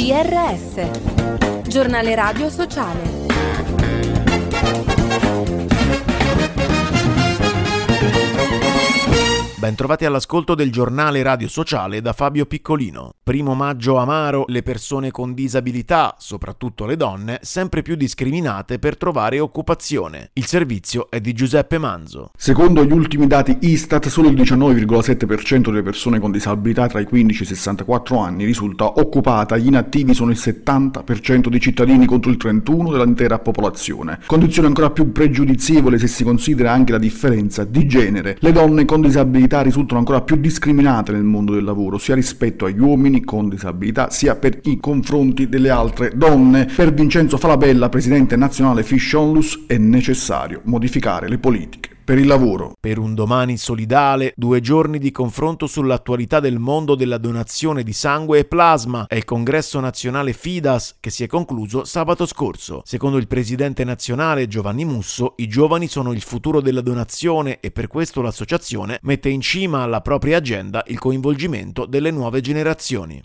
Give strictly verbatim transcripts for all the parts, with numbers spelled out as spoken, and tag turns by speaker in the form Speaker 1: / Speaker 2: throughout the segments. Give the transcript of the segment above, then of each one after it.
Speaker 1: G R S, Giornale Radio Sociale.
Speaker 2: Bentrovati all'ascolto del Giornale Radio Sociale da Fabio Piccolino. Primo maggio amaro, le persone con disabilità, soprattutto le donne, sempre più discriminate per trovare occupazione. Il servizio è di Giuseppe Manzo.
Speaker 3: Secondo gli ultimi dati Istat, solo il diciannove virgola sette per cento delle persone con disabilità tra i quindici e i sessantaquattro anni risulta occupata, gli inattivi sono il settanta per cento dei cittadini contro il trentuno per cento dell'intera popolazione. Condizione ancora più pregiudizievole se si considera anche la differenza di genere. Le donne con disabilità risultano ancora più discriminate nel mondo del lavoro, sia rispetto agli uomini con disabilità, sia per i confronti delle altre donne. Per Vincenzo Falabella, presidente nazionale Fish Onlus, è necessario modificare le politiche per il lavoro.
Speaker 2: Per un domani solidale, due giorni di confronto sull'attualità del mondo della donazione di sangue e plasma. È il congresso nazionale Fidas che si è concluso sabato scorso. Secondo il presidente nazionale Giovanni Musso, i giovani sono il futuro della donazione e per questo l'associazione mette in cima alla propria agenda il coinvolgimento delle nuove generazioni.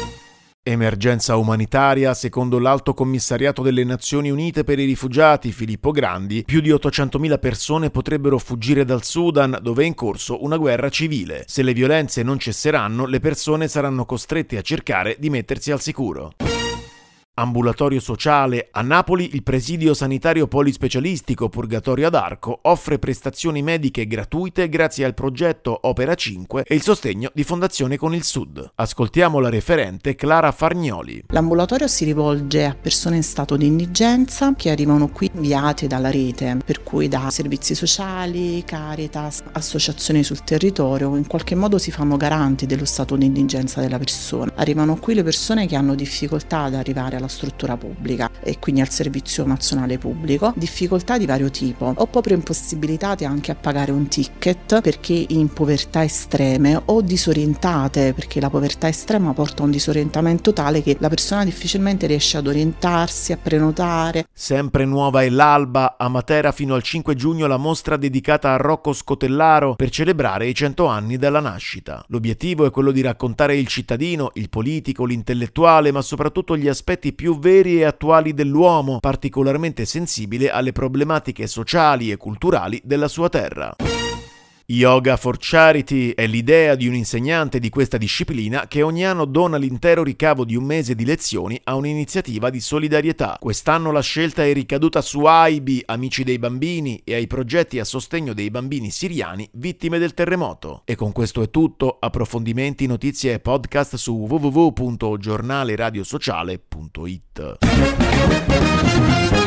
Speaker 2: Emergenza umanitaria, secondo l'Alto Commissariato delle Nazioni Unite per i Rifugiati Filippo Grandi, più di ottocentomila persone potrebbero fuggire dal Sudan, dove è in corso una guerra civile. Se le violenze non cesseranno, le persone saranno costrette a cercare di mettersi al sicuro. Ambulatorio sociale. A Napoli il presidio sanitario polispecialistico Purgatorio ad Arco offre prestazioni mediche gratuite grazie al progetto Opera cinque e il sostegno di Fondazione Con il Sud. Ascoltiamo la referente Clara Fargnoli.
Speaker 4: L'ambulatorio si rivolge a persone in stato di indigenza che arrivano qui inviate dalla rete, per cui da servizi sociali, Caritas, associazioni sul territorio, in qualche modo si fanno garanti dello stato di indigenza della persona. Arrivano qui le persone che hanno difficoltà ad arrivare alla struttura pubblica e quindi al servizio nazionale pubblico, difficoltà di vario tipo o proprio impossibilitate anche a pagare un ticket perché in povertà estreme o disorientate perché la povertà estrema porta a un disorientamento tale che la persona difficilmente riesce ad orientarsi, a prenotare.
Speaker 2: Sempre nuova è l'Alba. A Matera fino al cinque giugno la mostra dedicata a Rocco Scotellaro per celebrare i cento anni dalla nascita. L'obiettivo è quello di raccontare il cittadino, il politico, l'intellettuale, ma soprattutto gli aspetti più veri e attuali dell'uomo, particolarmente sensibile alle problematiche sociali e culturali della sua terra. Yoga for Charity è l'idea di un insegnante di questa disciplina che ogni anno dona l'intero ricavo di un mese di lezioni a un'iniziativa di solidarietà. Quest'anno la scelta è ricaduta su A I B I, Amici dei Bambini, e ai progetti a sostegno dei bambini siriani vittime del terremoto. E con questo è tutto. Approfondimenti, notizie e podcast su w w w punto giornale radio sociale punto i t.